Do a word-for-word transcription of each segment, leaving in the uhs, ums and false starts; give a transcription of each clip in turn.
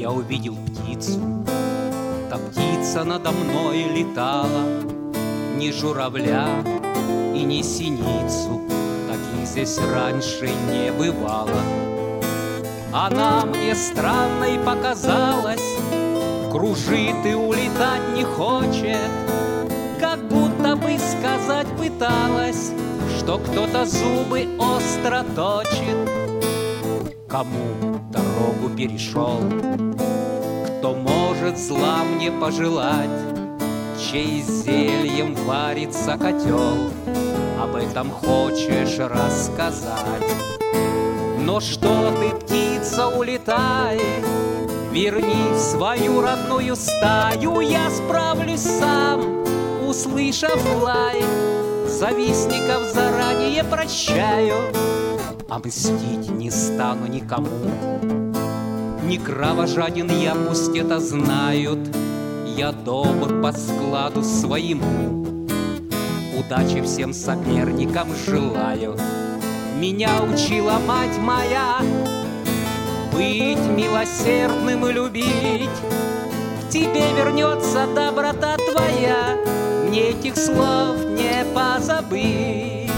я увидел птицу. Та птица надо мной летала, ни журавля и ни синицу таких здесь раньше не бывало. Она мне странной показалась, кружит и улетать не хочет, как будто бы сказать пыталась, что кто-то зубы остро точит. Кому дорогу перешел, кто может зла мне пожелать, чей зельем варится котел, об этом хочешь рассказать? Но что ты, птица, улетай, верни в свою родную стаю, я справлюсь сам, услышав лай. Завистников заранее прощаю, а мстить не стану никому. Не кровожаден я, пусть это знают, я добр по складу своему. Удачи всем соперникам желаю. Меня учила мать моя быть милосердным и любить. К тебе вернется доброта твоя, мне этих слов не позабыть.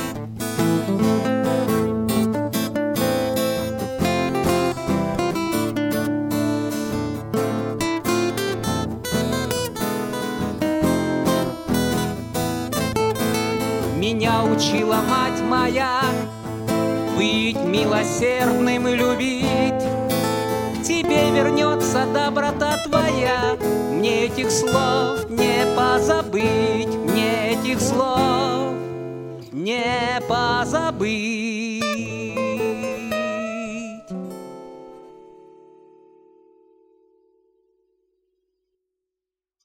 Меня учила мать моя быть милосердным и любить. К тебе вернется доброта твоя, мне этих слов не позабыть, мне этих слов не позабыть.